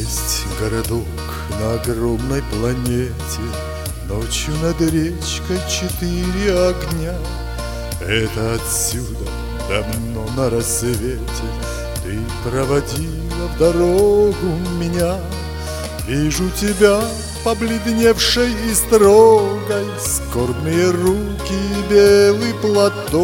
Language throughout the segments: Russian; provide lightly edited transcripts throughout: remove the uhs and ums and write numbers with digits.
Есть городок на огромной планете, ночью над речкой 4 огня. Это отсюда давно на рассвете ты проводила в дорогу меня. Вижу тебя, побледневшей и строгой, скорбные руки и белый платок.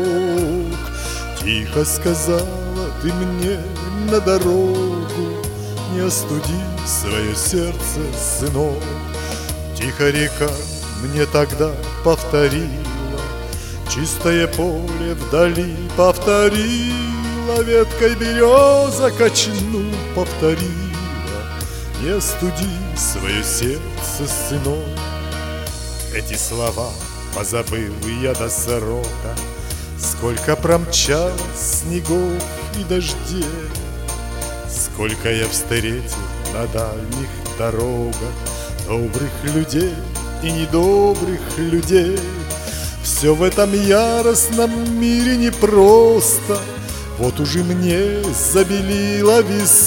Тихо сказала ты мне на дорогу: не остуди свое сердце, сынок. Тихо река мне тогда повторила, чистое поле вдали повторила, веткой береза качну, повторила: не остуди свое сердце, сынок. Эти слова позабыл я до срока, сколько промчалось снегов и дождей, сколько я встретил на дальних дорогах добрых людей и недобрых людей. Все в этом яростном мире непросто, вот уже мне забелило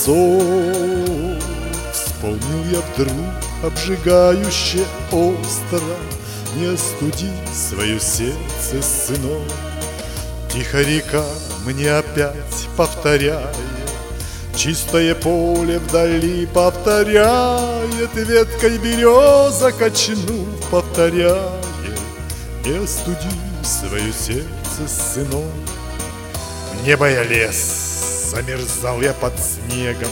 висок. Вспомнил я вдруг обжигающе остро: не остуди свое сердце, сынок. Тихо река мне опять повторяет, чистое поле вдали повторяет, веткой береза качну, повторяет: не остуди свое сердце, сынок. Небо я лез, замерзал я под снегом,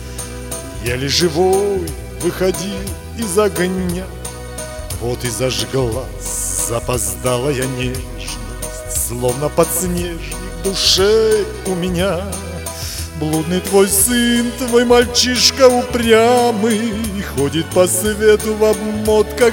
еле живой выходил из огня. Вот и зажглась запоздалая нежность, словно подснежник в душе у меня. Блудный твой сын, твой мальчишка упрямый, ходит по свету в обмотках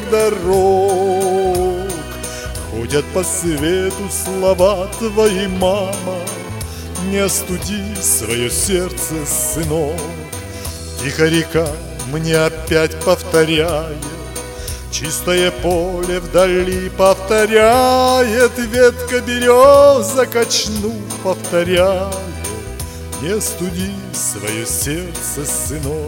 дорог. Ходят по свету слова твои, мама: не остуди свое сердце, сынок. Тихо река мне опять повторяет, чистое поле вдали повторяет, ветка береза качну, повторяет: не остуди свое сердце, сынок.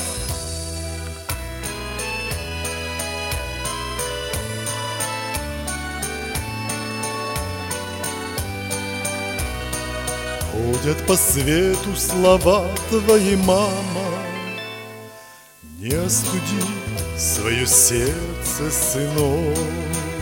Ходят по свету слова твои, мама: не остуди свое сердце, сынок.